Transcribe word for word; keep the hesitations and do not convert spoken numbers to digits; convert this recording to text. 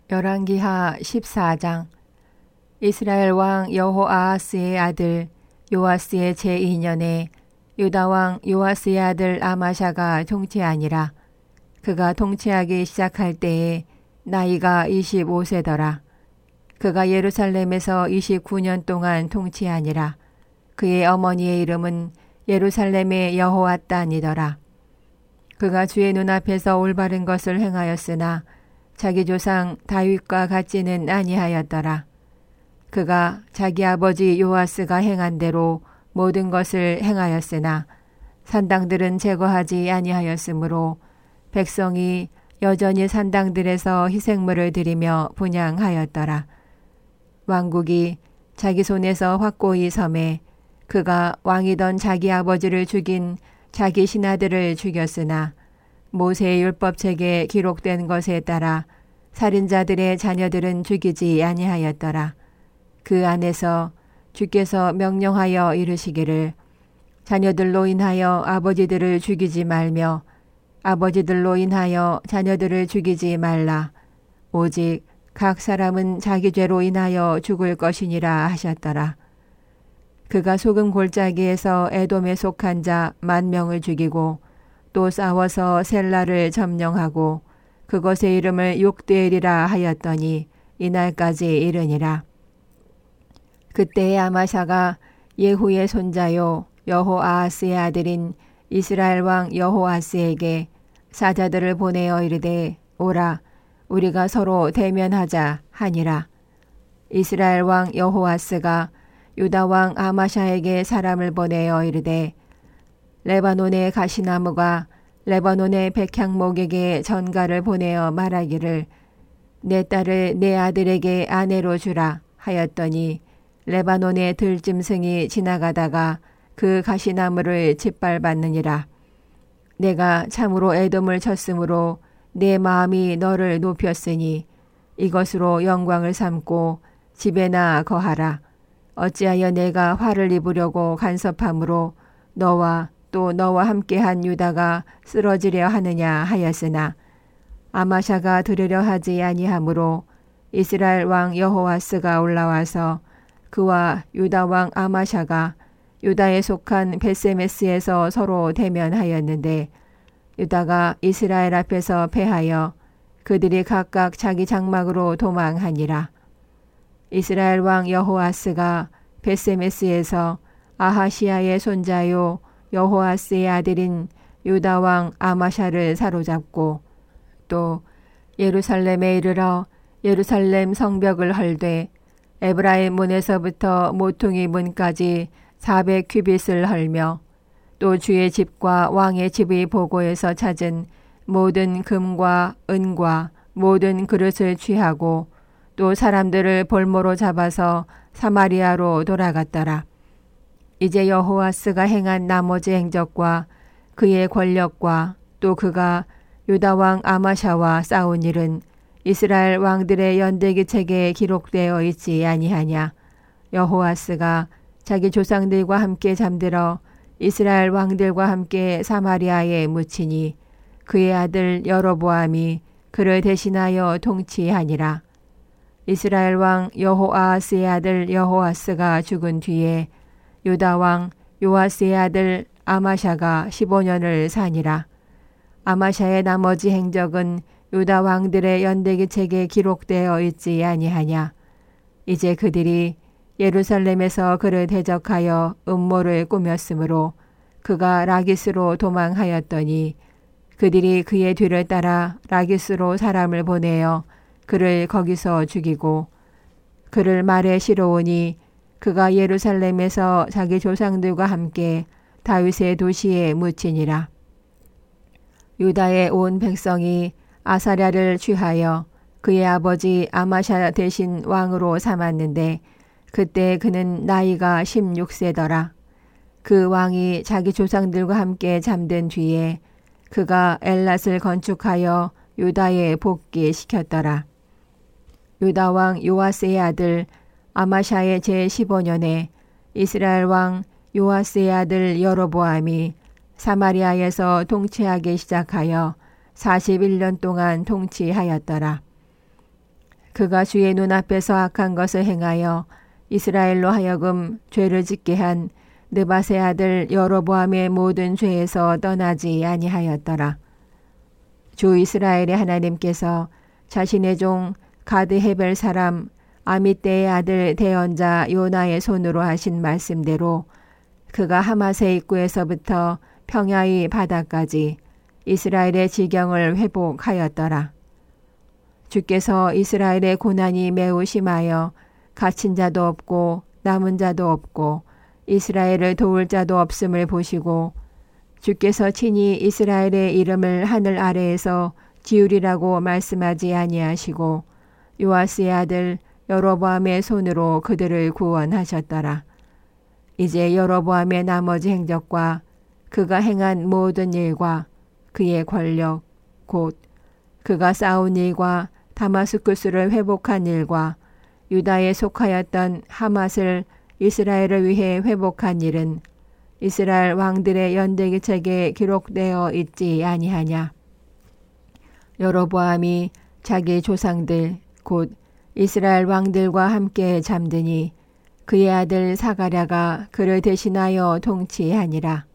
열왕기하 십사 장. 이스라엘 왕 여호아하스의 아들 요아스의 제이 년에 유다 왕 요아스의 아들 아마샤가 통치하니라. 그가 통치하기 시작할 때에 나이가 이십오 세더라. 그가 예루살렘에서 이십구 년 동안 통치하니라. 그의 어머니의 이름은 예루살렘의 여호앗단이더라. 그가 주의 눈앞에서 올바른 것을 행하였으나 자기 조상 다윗과 같지는 아니하였더라. 그가 자기 아버지 요아스가 행한 대로 모든 것을 행하였으나 산당들은 제거하지 아니하였으므로 백성이 여전히 산당들에서 희생물을 드리며 분향하였더라. 왕국이 자기 손에서 확고히 섬에 그가 왕이던 자기 아버지를 죽인 자기 신하들을 죽였으나 모세의 율법책에 기록된 것에 따라 살인자들의 자녀들은 죽이지 아니하였더라. 그 안에서 주께서 명령하여 이르시기를 자녀들로 인하여 아버지들을 죽이지 말며 아버지들로 인하여 자녀들을 죽이지 말라. 오직 각 사람은 자기 죄로 인하여 죽을 것이니라 하셨더라. 그가 소금 골짜기에서 에돔에 속한 자 만 명을 죽이고 또 싸워서 셀라를 점령하고 그것의 이름을 욕드엘이라 하였더니 이날까지 이르니라. 그때의 아마샤가 예후의 손자요 여호아하스의 아들인 이스라엘 왕 여호아스에게 사자들을 보내어 이르되 오라 우리가 서로 대면하자 하니라. 이스라엘 왕 여호아스가 유다 왕 아마샤에게 사람을 보내어 이르되 레바논의 가시나무가 레바논의 백향목에게 전가를 보내어 말하기를 내 딸을 내 아들에게 아내로 주라 하였더니 레바논의 들짐승이 지나가다가 그 가시나무를 짓밟았느니라. 내가 참으로 에돔을 쳤으므로 내 마음이 너를 높였으니 이것으로 영광을 삼고 집에나 거하라. 어찌하여 내가 화를 입으려고 간섭함으로 너와 또 너와 함께한 유다가 쓰러지려 하느냐 하였으나 아마샤가 들으려 하지 아니하므로 이스라엘 왕 여호아스가 올라와서 그와 유다 왕 아마샤가 유다에 속한 베세메스에서 서로 대면하였는데 유다가 이스라엘 앞에서 패하여 그들이 각각 자기 장막으로 도망하니라. 이스라엘 왕 여호아스가 베세메스에서 아하시아의 손자요 여호아스의 아들인 유다 왕 아마샤를 사로잡고 또 예루살렘에 이르러 예루살렘 성벽을 헐되 에브라임 문에서부터 모퉁이 문까지 사백 큐빗을 헐며 또 주의 집과 왕의 집의 보고에서 찾은 모든 금과 은과 모든 그릇을 취하고 또 사람들을 볼모로 잡아서 사마리아로 돌아갔더라. 이제 여호아스가 행한 나머지 행적과 그의 권력과 또 그가 유다 왕 아마샤와 싸운 일은 이스라엘 왕들의 연대기 책에 기록되어 있지 아니하냐. 여호아스가 자기 조상들과 함께 잠들어 이스라엘 왕들과 함께 사마리아에 묻히니 그의 아들 여로보암이 그를 대신하여 통치하니라. 이스라엘 왕 여호아하스의 아들 여호아스가 죽은 뒤에 유다 왕 요아스의 아들 아마샤가 십오 년을 사니라. 아마샤의 나머지 행적은 유다 왕들의 연대기 책에 기록되어 있지 아니하냐. 이제 그들이 예루살렘에서 그를 대적하여 음모를 꾸몄으므로 그가 라기스로 도망하였더니 그들이 그의 뒤를 따라 라기스로 사람을 보내어 그를 거기서 죽이고 그를 말에 실어오니 그가 예루살렘에서 자기 조상들과 함께 다윗의 도시에 묻히니라. 유다의 온 백성이 아사랴를 취하여 그의 아버지 아마샤 대신 왕으로 삼았는데 그때 그는 나이가 십육 세더라. 그 왕이 자기 조상들과 함께 잠든 뒤에 그가 엘랏을 건축하여 유다에 복귀시켰더라. 유다 왕 요아스의 아들 아마샤의 제십오 년에 이스라엘 왕 요아스의 아들 여로보암이 사마리아에서 통치하기 시작하여 사십일 년 동안 통치하였더라. 그가 주의 눈앞에서 악한 것을 행하여 이스라엘로 하여금 죄를 짓게 한 느밧의 아들 여로보암의 모든 죄에서 떠나지 아니하였더라. 주 이스라엘의 하나님께서 자신의 종 가드 헤벨 사람 아미떼의 아들 대언자 요나의 손으로 하신 말씀대로 그가 하맛의 입구에서부터 평야의 바다까지 이스라엘의 지경을 회복하였더라. 주께서 이스라엘의 고난이 매우 심하여 갇힌 자도 없고 남은 자도 없고 이스라엘을 도울 자도 없음을 보시고 주께서 친히 이스라엘의 이름을 하늘 아래에서 지으리라고 말씀하지 아니하시고 요아스의 아들 여로보암의 손으로 그들을 구원하셨더라. 이제 여로보암의 나머지 행적과 그가 행한 모든 일과 그의 권력 곧 그가 싸운 일과 다마스쿠스를 회복한 일과 유다에 속하였던 하맛을 이스라엘을 위해 회복한 일은 이스라엘 왕들의 연대기 책에 기록되어 있지 아니하냐. 여로보암이 자기 조상들 곧 이스라엘 왕들과 함께 잠드니 그의 아들 사가랴가 그를 대신하여 통치하니라.